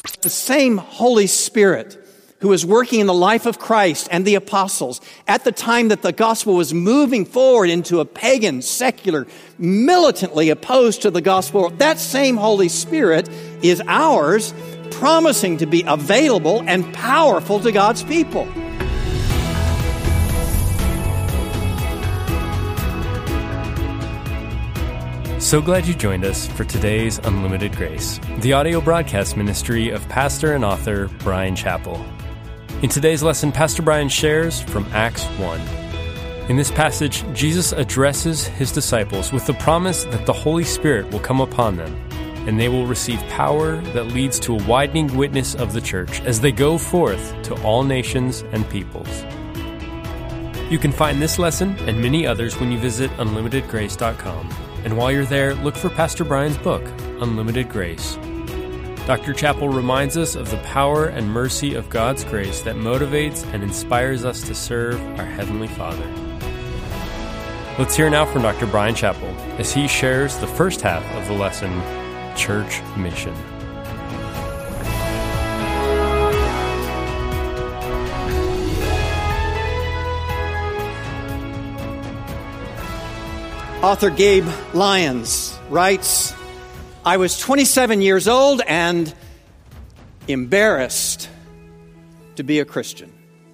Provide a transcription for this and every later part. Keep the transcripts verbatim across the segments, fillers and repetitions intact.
The same Holy Spirit who was working in the life of Christ and the apostles at the time that the gospel was moving forward into a pagan, secular, militantly opposed to the gospel, that same Holy Spirit is ours, promising to be available and powerful to God's people. So glad you joined us for today's Unlimited Grace, the audio broadcast ministry of pastor and author Bryan Chapell. In today's lesson, Pastor Bryan shares from Acts one. In this passage, Jesus addresses his disciples with the promise that the Holy Spirit will come upon them, and they will receive power that leads to a widening witness of the church as they go forth to all nations and peoples. You can find this lesson and many others when you visit unlimited grace dot com. And while you're there, look for Pastor Bryan's book, Unlimited Grace. Doctor Chapell reminds us of the power and mercy of God's grace that motivates and inspires us to serve our Heavenly Father. Let's hear now from Doctor Bryan Chapell as he shares the first half of the lesson, Church Mission. Author Gabe Lyons writes, I was twenty-seven years old and embarrassed to be a Christian.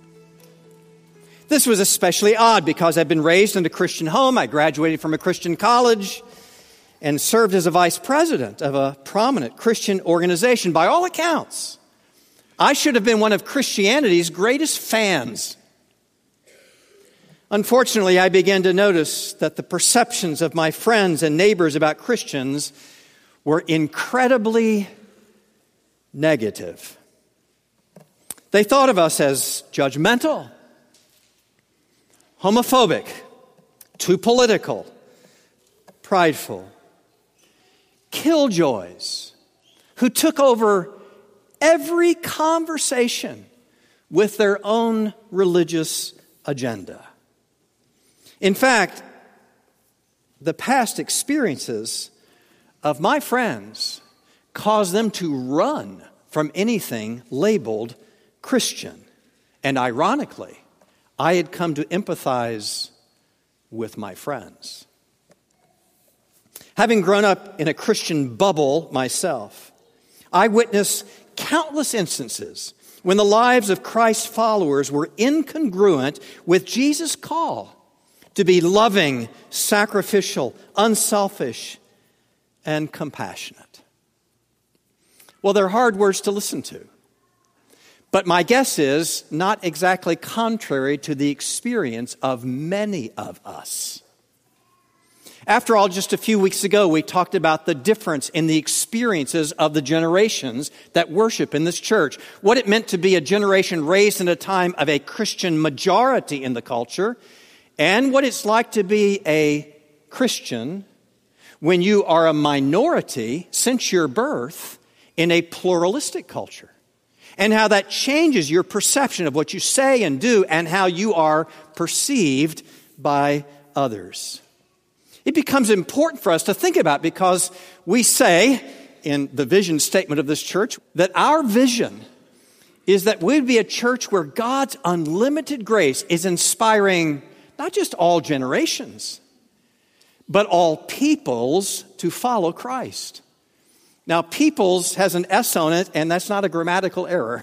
This was especially odd because I'd been raised in a Christian home. I graduated from a Christian college and served as a vice president of a prominent Christian organization. By all accounts, I should have been one of Christianity's greatest fans. Unfortunately, I began to notice that the perceptions of my friends and neighbors about Christians were incredibly negative. They thought of us as judgmental, homophobic, too political, prideful, killjoys, who took over every conversation with their own religious agenda. In fact, the past experiences of my friends caused them to run from anything labeled Christian. And ironically, I had come to empathize with my friends. Having grown up in a Christian bubble myself, I witnessed countless instances when the lives of Christ's followers were incongruent with Jesus' call to be loving, sacrificial, unselfish, and compassionate. Well, they're hard words to listen to. But my guess is not exactly contrary to the experience of many of us. After all, just a few weeks ago, we talked about the difference in the experiences of the generations that worship in this church. What it meant to be a generation raised in a time of a Christian majority in the culture, and what it's like to be a Christian when you are a minority since your birth in a pluralistic culture, and how that changes your perception of what you say and do and how you are perceived by others. It becomes important for us to think about because we say in the vision statement of this church that our vision is that we'd be a church where God's unlimited grace is inspiring not just all generations, but all peoples to follow Christ. Now, peoples has an S on it, and that's not a grammatical error.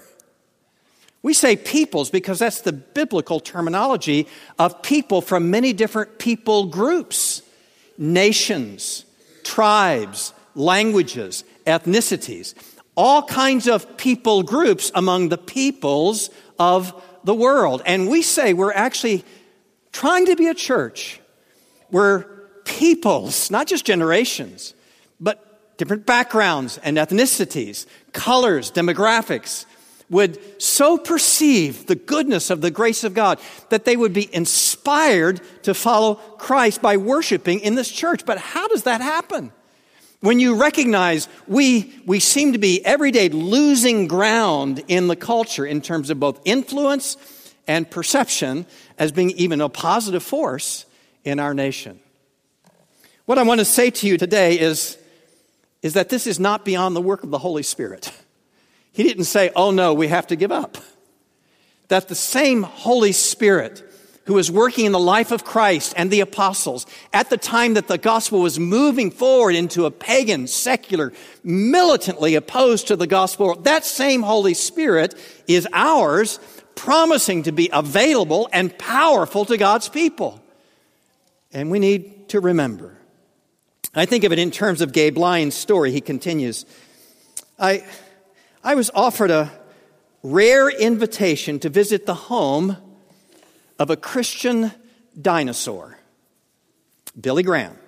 We say peoples because that's the biblical terminology of people from many different people groups, nations, tribes, languages, ethnicities, all kinds of people groups among the peoples of the world. And we say we're actually trying to be a church where peoples, not just generations, but different backgrounds and ethnicities, colors, demographics, would so perceive the goodness of the grace of God that they would be inspired to follow Christ by worshiping in this church. But how does that happen? When you recognize we, we seem to be every day losing ground in the culture in terms of both influence and perception as being even a positive force in our nation. What I want to say to you today is, is that this is not beyond the work of the Holy Spirit. He didn't say, oh no, we have to give up. That the same Holy Spirit who was working in the life of Christ and the apostles at the time that the gospel was moving forward into a pagan, secular, militantly opposed to the gospel, that same Holy Spirit is ours, promising to be available and powerful to God's people. And we need to remember. I think of it in terms of Gabe Lyons' story. He continues, I, I was offered a rare invitation to visit the home of a Christian dinosaur, Billy Graham.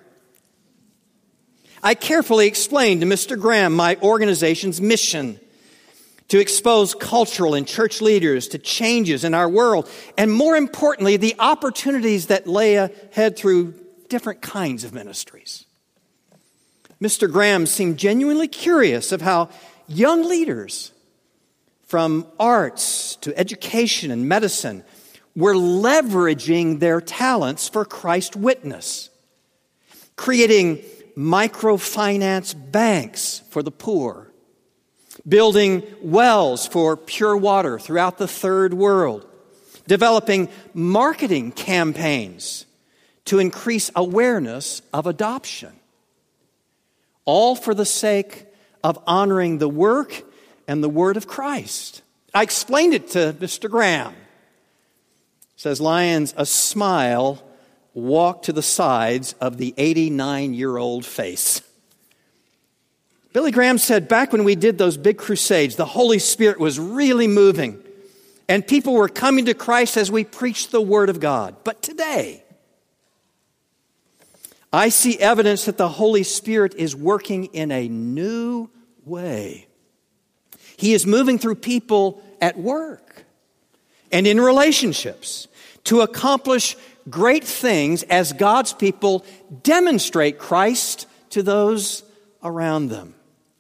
I carefully explained to Mister Graham my organization's mission to expose cultural and church leaders to changes in our world, and more importantly, the opportunities that lay ahead through different kinds of ministries. Mister Graham seemed genuinely curious of how young leaders from arts to education and medicine were leveraging their talents for Christ witness, creating microfinance banks for the poor, building wells for pure water throughout the third world, developing marketing campaigns to increase awareness of adoption, all for the sake of honoring the work and the word of Christ. I explained it to Mister Graham. Says Lyons, a smile walked to the sides of the eighty-nine-year-old face. Billy Graham said, back when we did those big crusades, the Holy Spirit was really moving, and people were coming to Christ as we preached the Word of God. But today, I see evidence that the Holy Spirit is working in a new way. He is moving through people at work and in relationships to accomplish great things as God's people demonstrate Christ to those around them.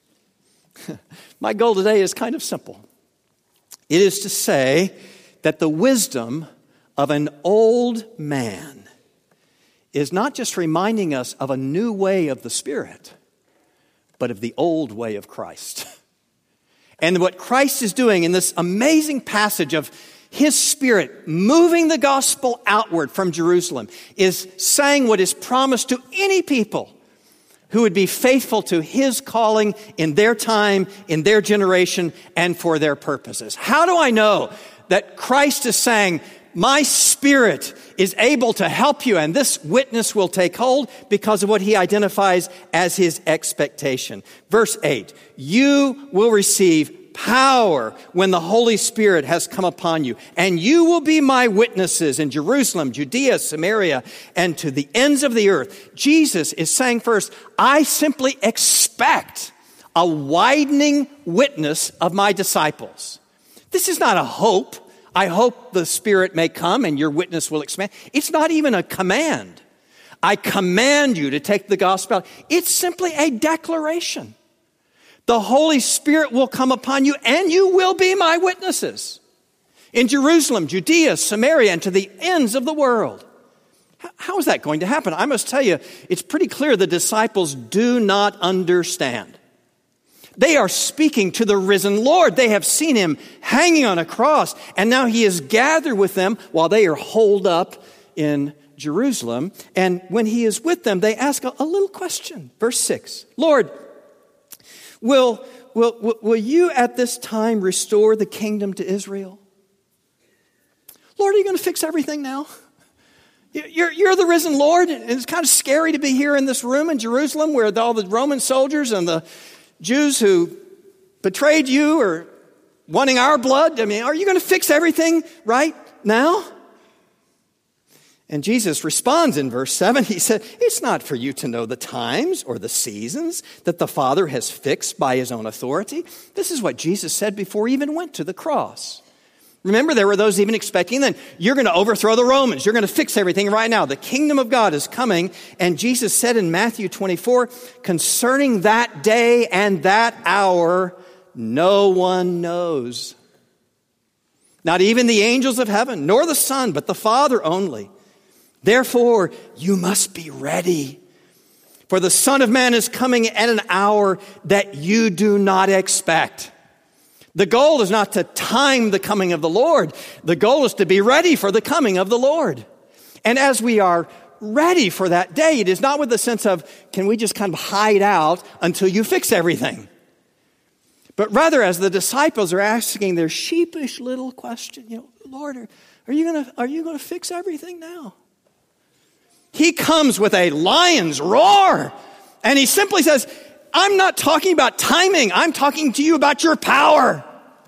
My goal today is kind of simple. It is to say that the wisdom of an old man is not just reminding us of a new way of the Spirit, but of the old way of Christ. And what Christ is doing in this amazing passage of His Spirit moving the gospel outward from Jerusalem is saying what is promised to any people who would be faithful to His calling in their time, in their generation, and for their purposes. How do I know that Christ is saying, my Spirit is able to help you, and this witness will take hold? Because of what He identifies as His expectation. Verse eight, you will receive power when the Holy Spirit has come upon you, and you will be my witnesses in Jerusalem, Judea, Samaria, and to the ends of the earth. Jesus is saying first, I simply expect a widening witness of my disciples. This is not a hope. I hope the Spirit may come and your witness will expand. It's not even a command. I command you to take the gospel out. It's simply a declaration. The Holy Spirit will come upon you, and you will be my witnesses in Jerusalem, Judea, Samaria, and to the ends of the world. How is that going to happen? I must tell you, it's pretty clear the disciples do not understand. They are speaking to the risen Lord. They have seen Him hanging on a cross, and now He is gathered with them while they are holed up in Jerusalem. And when He is with them, they ask a, a little question. Verse six, Lord, Will, will, will you at this time restore the kingdom to Israel? Lord, are you going to fix everything now? You're, you're the risen Lord, and it's kind of scary to be here in this room in Jerusalem where all the Roman soldiers and the Jews who betrayed you are wanting our blood. I mean, are you going to fix everything right now? And Jesus responds in verse seven. He said, it's not for you to know the times or the seasons that the Father has fixed by His own authority. This is what Jesus said before He even went to the cross. Remember, there were those even expecting that you're going to overthrow the Romans. You're going to fix everything right now. The kingdom of God is coming. And Jesus said in Matthew twenty-four, concerning that day and that hour, no one knows. Not even the angels of heaven, nor the Son, but the Father only. Therefore, you must be ready, for the Son of Man is coming at an hour that you do not expect. The goal is not to time the coming of the Lord. The goal is to be ready for the coming of the Lord. And as we are ready for that day, it is not with the sense of, can we just kind of hide out until you fix everything? But rather, as the disciples are asking their sheepish little question, you know, Lord, are, are you gonna are you gonna fix everything now? He comes with a lion's roar, and he simply says, I'm not talking about timing. I'm talking to you about your power.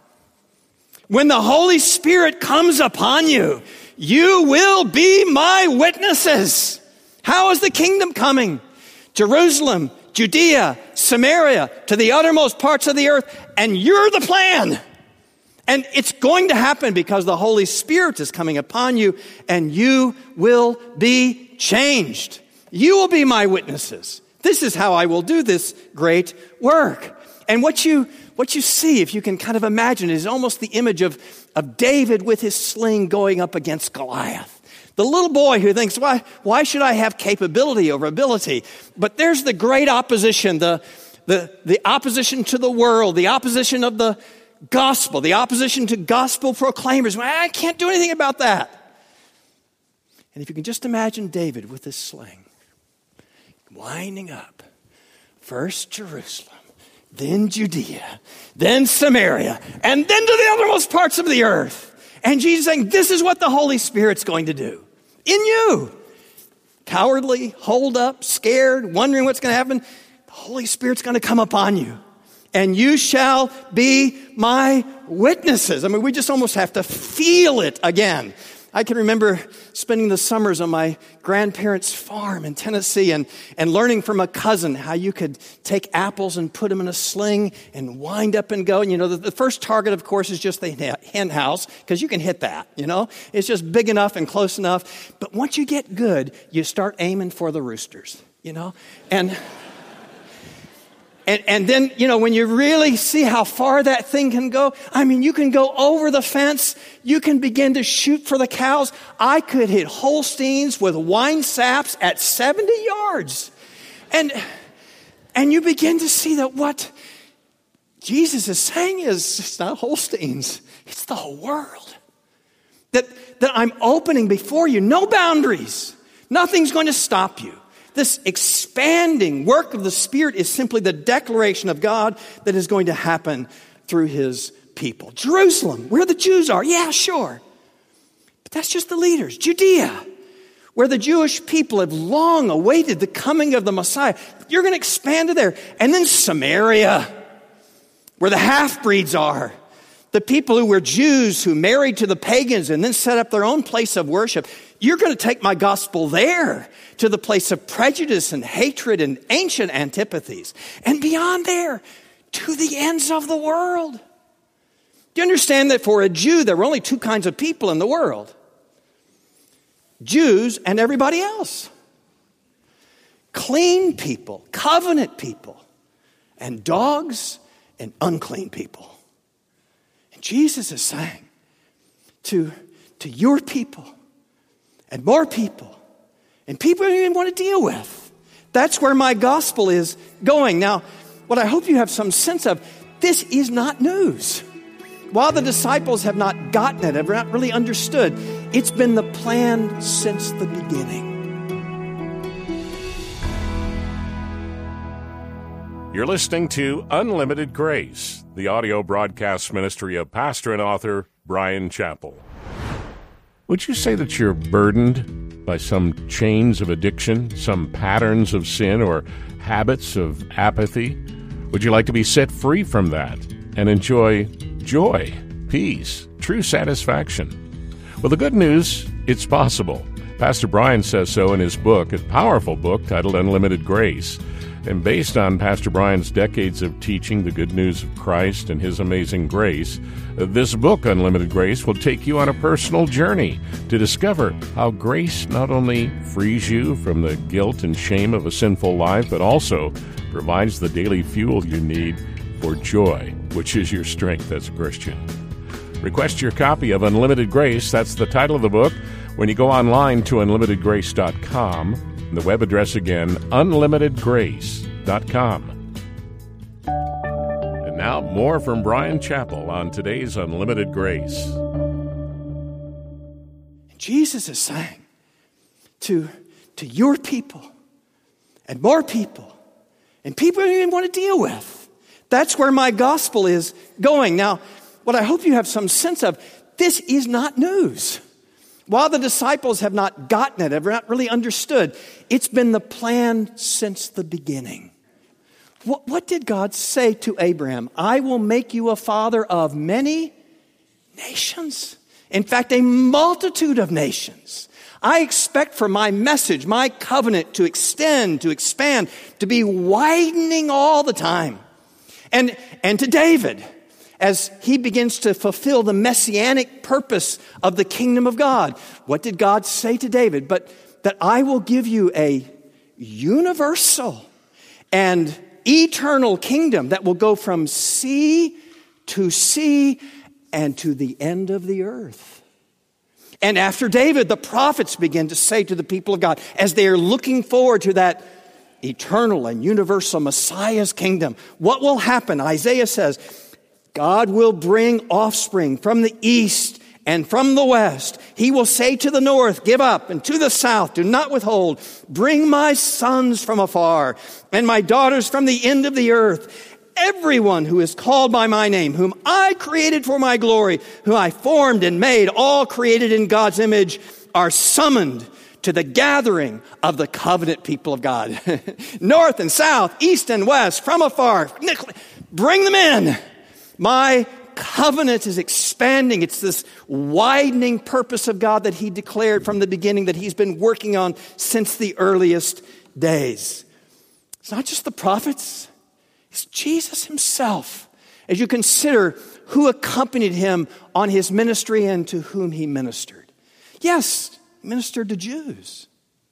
When the Holy Spirit comes upon you, you will be my witnesses. How is the kingdom coming? Jerusalem, Judea, Samaria, to the uttermost parts of the earth, and you're the plan. And it's going to happen because the Holy Spirit is coming upon you, and you will be changed. You will be my witnesses. This is how I will do this great work. And what you what you see, if you can kind of imagine, is almost the image of, of David with his sling going up against Goliath. The little boy who thinks, why, why should I have capability over ability? But there's the great opposition, the, the, the opposition to the world, the opposition of the gospel, the opposition to gospel proclaimers. Well, I can't do anything about that. And if you can just imagine David with his sling, winding up, first Jerusalem, then Judea, then Samaria, and then to the uttermost parts of the earth. And Jesus saying, this is what the Holy Spirit's going to do in you. Cowardly, holed up, scared, wondering what's going to happen. The Holy Spirit's going to come upon you. And you shall be my witnesses. I mean, we just almost have to feel it again. I can remember spending the summers on my grandparents' farm in Tennessee and, and learning from a cousin how you could take apples and put them in a sling and wind up and go. And, you know, the, the first target, of course, is just the hen house because you can hit that, you know. It's just big enough and close enough. But once you get good, you start aiming for the roosters, you know. And... And, and then, you know, when you really see how far that thing can go, I mean, you can go over the fence. You can begin to shoot for the cows. I could hit Holsteins with wine saps at seventy yards. And, and you begin to see that what Jesus is saying is it's not Holsteins. It's the whole world. That, that I'm opening before you. No boundaries. Nothing's going to stop you. This expanding work of the Spirit is simply the declaration of God that is going to happen through his people. Jerusalem, where the Jews are, yeah, sure. But that's just the leaders. Judea, where the Jewish people have long awaited the coming of the Messiah. You're going to expand to there. And then Samaria, where the half-breeds are. The people who were Jews who married to the pagans and then set up their own place of worship. You're going to take my gospel there to the place of prejudice and hatred and ancient antipathies. And beyond there, to the ends of the world. Do you understand that for a Jew, there were only two kinds of people in the world? Jews and everybody else. Clean people, covenant people, and dogs and unclean people. And Jesus is saying to, to your people, and more people, and people you didn't want to deal with. That's where my gospel is going. Now, what I hope you have some sense of, this is not news. While the disciples have not gotten it, have not really understood, it's been the plan since the beginning. You're listening to Unlimited Grace, the audio broadcast ministry of pastor and author Bryan Chapell. Would you say that you're burdened by some chains of addiction, some patterns of sin, or habits of apathy? Would you like to be set free from that and enjoy joy, peace, true satisfaction? Well, the good news, it's possible. Pastor Bryan says so in his book, a powerful book titled Unlimited Grace. And based on Pastor Bryan's decades of teaching the good news of Christ and his amazing grace, this book, Unlimited Grace, will take you on a personal journey to discover how grace not only frees you from the guilt and shame of a sinful life, but also provides the daily fuel you need for joy, which is your strength as a Christian. Request your copy of Unlimited Grace. That's the title of the book when you go online to unlimited grace dot com. The web address again, unlimited grace dot com. And Now, more from Bryan Chapell on today's Unlimited Grace. Jesus is saying to, to your people and more people and people you don't even want to deal with, that's where my gospel is going. Now, what I hope you have some sense of, this is not news. While the disciples have not gotten it, have not really understood, it's been the plan since the beginning. What, what did God say to Abraham? I will make you a father of many nations. In fact, a multitude of nations. I expect for my message, my covenant to extend, to expand, to be widening all the time. And, and to David, as he begins to fulfill the messianic purpose of the kingdom of God, what did God say to David? But that I will give you a universal and eternal kingdom that will go from sea to sea and to the end of the earth. And after David, the prophets begin to say to the people of God, as they are looking forward to that eternal and universal Messiah's kingdom, what will happen? Isaiah says, God will bring offspring from the east and from the west. He will say to the north, give up, and to the south, do not withhold. Bring my sons from afar and my daughters from the end of the earth. Everyone who is called by my name, whom I created for my glory, whom I formed and made, all created in God's image, are summoned to the gathering of the covenant people of God. North and south, east and west, from afar, bring them in. My covenant is expanding. It's this widening purpose of God that he declared from the beginning, that he's been working on since the earliest days. It's not just the prophets. It's Jesus himself. As you consider who accompanied him on his ministry and to whom he ministered. Yes, he ministered to Jews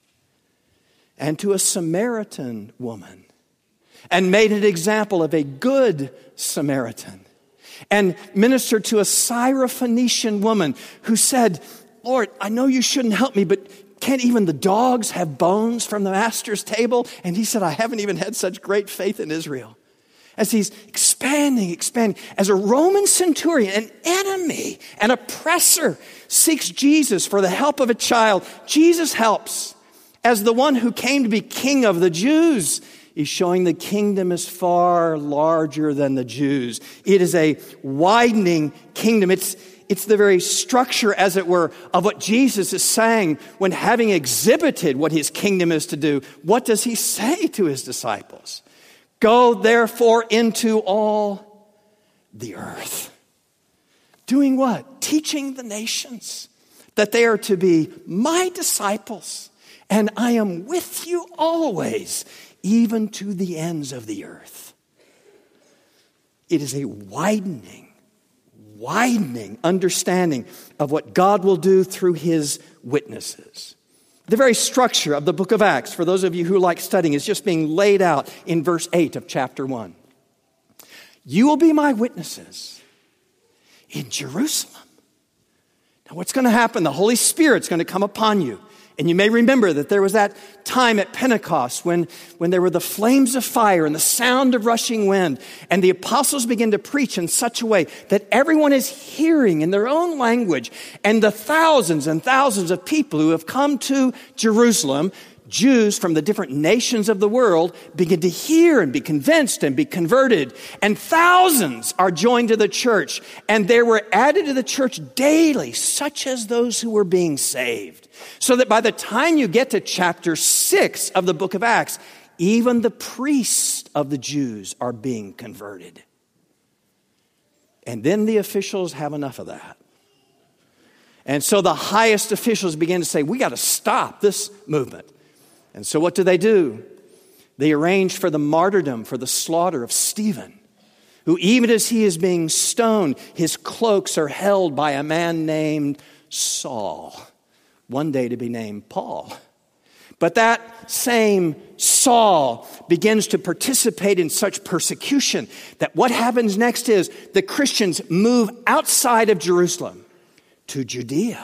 and to a Samaritan woman and made an example of a good Samaritan. And ministered to a Syrophoenician woman who said, Lord, I know you shouldn't help me, but can't even the dogs have bones from the master's table? And he said, I haven't even had such great faith in Israel. As he's expanding, expanding, as a Roman centurion, an enemy, an oppressor, seeks Jesus for the help of a child, Jesus helps. As the one who came to be king of the Jews, he's showing the kingdom is far larger than the Jews. It is a widening kingdom. It's, it's the very structure, as it were, of what Jesus is saying when, having exhibited what his kingdom is to do, what does he say to his disciples? Go therefore into all the earth. Doing what? Teaching the nations that they are to be my disciples, and I am with you always, even to the ends of the earth. It is a widening, widening understanding of what God will do through his witnesses. The very structure of the book of Acts, for those of you who like studying, is just being laid out in verse eight of chapter one. You will be my witnesses in Jerusalem. Now what's going to happen? The Holy Spirit's going to come upon you. And you may remember that there was that time at Pentecost when, when there were the flames of fire and the sound of rushing wind. And the apostles began to preach in such a way that everyone is hearing in their own language. And the thousands and thousands of people who have come to Jerusalem, Jews from the different nations of the world, begin to hear and be convinced and be converted. And thousands are joined to the church. And there were added to the church daily, such as those who were being saved. So that by the time you get to chapter six of the book of Acts, even the priests of the Jews are being converted. And then the officials have enough of that. And so the highest officials begin to say, we got to stop this movement. And so what do they do? They arrange for the martyrdom, for the slaughter of Stephen, who even as he is being stoned, his cloaks are held by a man named Saul, one day to be named Paul. But that same Saul begins to participate in such persecution that what happens next is the Christians move outside of Jerusalem to Judea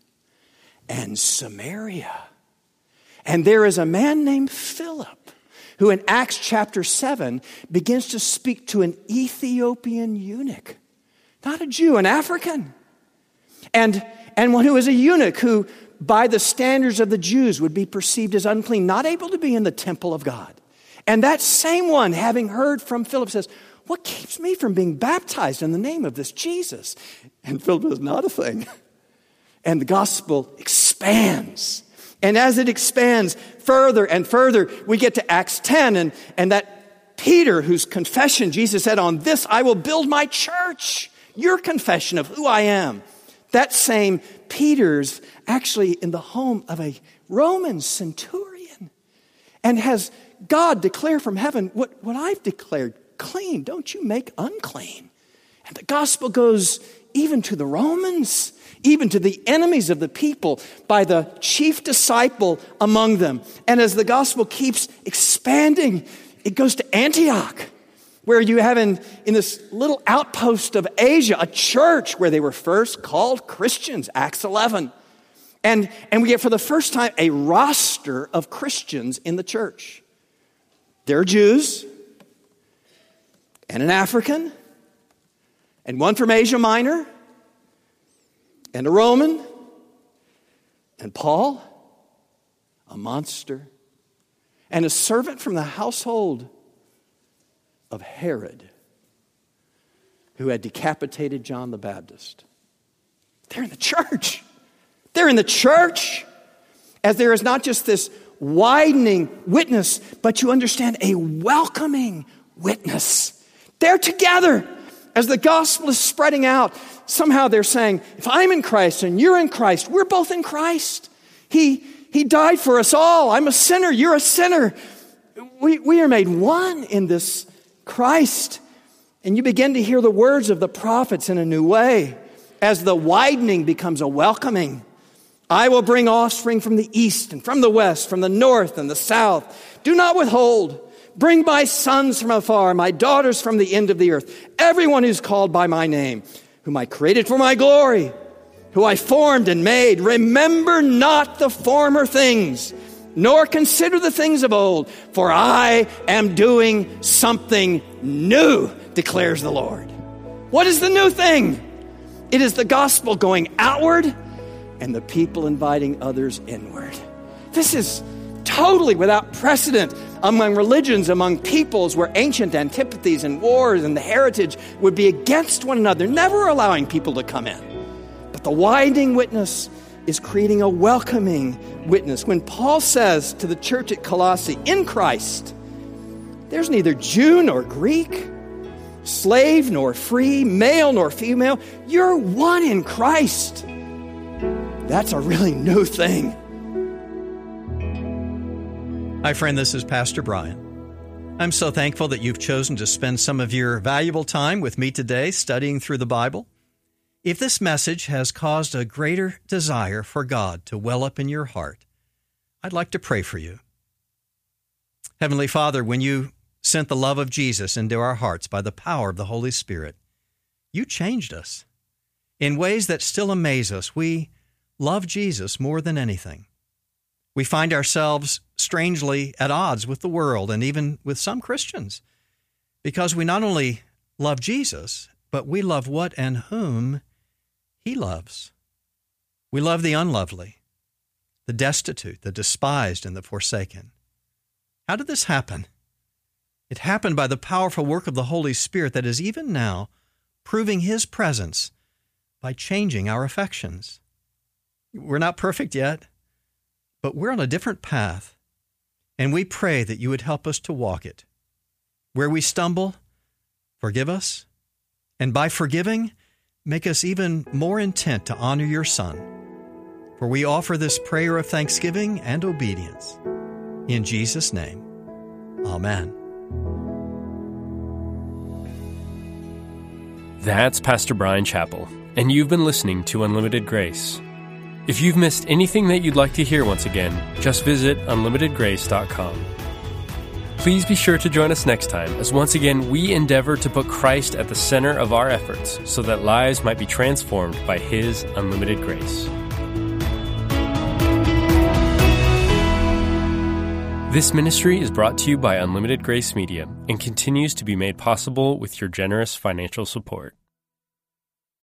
and Samaria. And there is a man named Philip who in Acts chapter seven begins to speak to an Ethiopian eunuch, not a Jew, an African, and, and one who is a eunuch who by the standards of the Jews would be perceived as unclean, not able to be in the temple of God. And that same one, having heard from Philip, says, what keeps me from being baptized in the name of this Jesus? And Philip says, not a thing. And the gospel expands. And as it expands further and further, we get to Acts ten, and, and that Peter, whose confession, Jesus said, on this I will build my church. Your confession of who I am. That same Peter's actually in the home of a Roman centurion and has God declare from heaven, what, what I've declared clean, don't you make unclean. And the gospel goes even to the Romans, even to the enemies of the people by the chief disciple among them. And as the gospel keeps expanding, it goes to Antioch, where you have in, in this little outpost of Asia, a church where they were first called Christians, Acts eleven. And, and we get for the first time a roster of Christians in the church. They're Jews, and an African, and one from Asia Minor, and a Roman, and Paul, a monster, and a servant from the household of Herod, who had decapitated John the Baptist. They're in the church. They're in the church. As there is not just this widening witness, but you understand a welcoming witness. They're together. As the gospel is spreading out, somehow they're saying, if I'm in Christ and you're in Christ, we're both in Christ. He, he died for us all. I'm a sinner. You're a sinner. We, we are made one in this Christ. And you begin to hear the words of the prophets in a new way as the widening becomes a welcoming. I will bring offspring from the east and from the west, from the north and the south. Do not withhold. Bring my sons from afar, my daughters from the end of the earth. Everyone who's called by my name, whom I created for my glory, who I formed and made. Remember not the former things, nor consider the things of old, for I am doing something new, declares the Lord. What is the new thing? It is the gospel going outward and the people inviting others inward. This is totally without precedent among religions, among peoples where ancient antipathies and wars and the heritage would be against one another, never allowing people to come in. But the widening witness is creating a welcoming witness. When Paul says to the church at Colossae, in Christ, there's neither Jew nor Greek, slave nor free, male nor female. You're one in Christ. That's a really new thing. Hi, friend, this is Pastor Brian. I'm so thankful that you've chosen to spend some of your valuable time with me today studying through the Bible. If this message has caused a greater desire for God to well up in your heart, I'd like to pray for you. Heavenly Father, when you sent the love of Jesus into our hearts by the power of the Holy Spirit, you changed us. In ways that still amaze us, we love Jesus more than anything. We find ourselves strangely at odds with the world and even with some Christians because we not only love Jesus, but we love what and whom He loves. We love the unlovely, the destitute, the despised, and the forsaken. How did this happen? It happened by the powerful work of the Holy Spirit that is even now proving His presence by changing our affections. We're not perfect yet, but we're on a different path, and we pray that you would help us to walk it. Where we stumble, forgive us, and by forgiving, make us even more intent to honor your Son. For we offer this prayer of thanksgiving and obedience. In Jesus' name, amen. That's Pastor Brian Chappell, and you've been listening to Unlimited Grace. If you've missed anything that you'd like to hear once again, just visit unlimited grace dot com. Please be sure to join us next time as once again we endeavor to put Christ at the center of our efforts so that lives might be transformed by His unlimited grace. This ministry is brought to you by Unlimited Grace Media and continues to be made possible with your generous financial support.